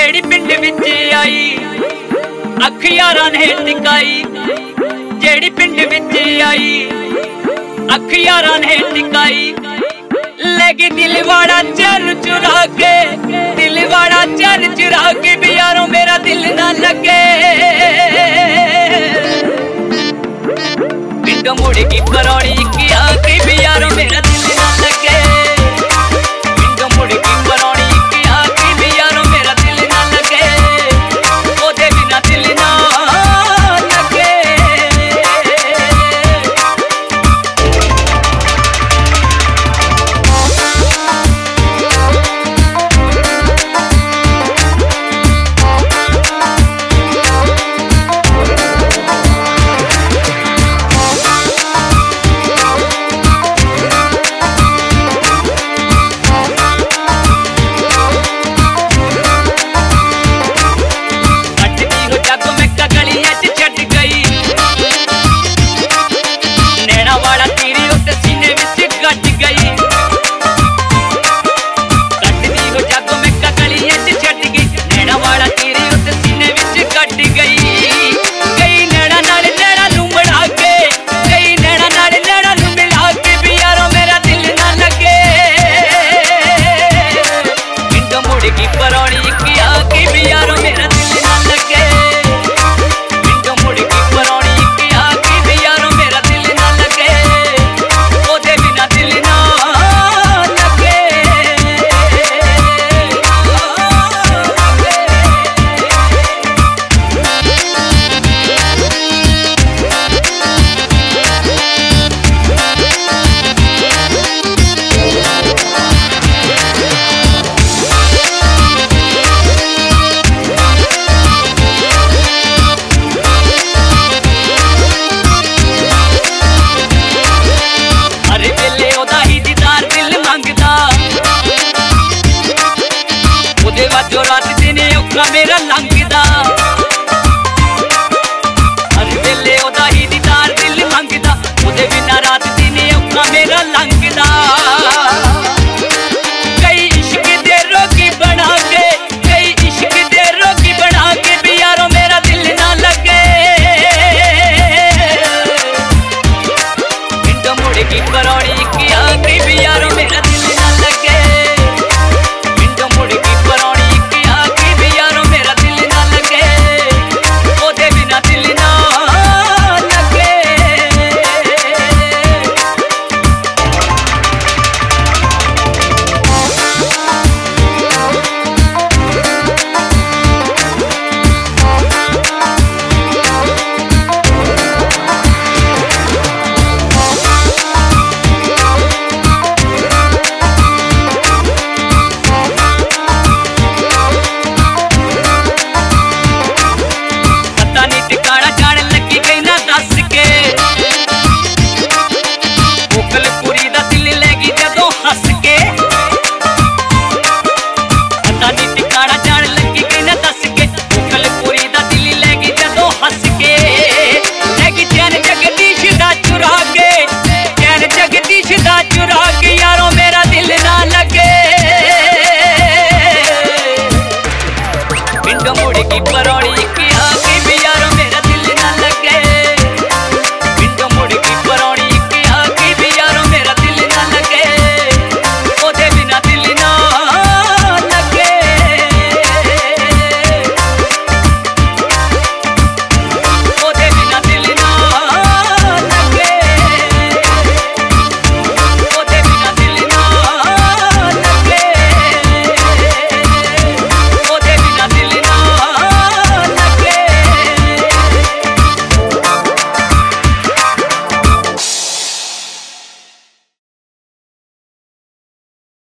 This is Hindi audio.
जेड़ी पिंड विच आई अख यारां ने टिकाई, जेड़ी पिंड विच आई अख यारां ने टिकाई। लेगी दिलवाड़ा चैन चुरा के, दिलवाड़ा चैन चुरा के भी यारों मेरा दिल ना लगे। पिंडों मुड़ की परौड़ी की आके भी यारों मेरा दिल ना लगे। पिंडों मुड़ की परौड़ी की आके भी यारों मेरा दिल ना लगे। ओदे बिना दिल ना लगे। जो रात दिन औखा मेरा लंघ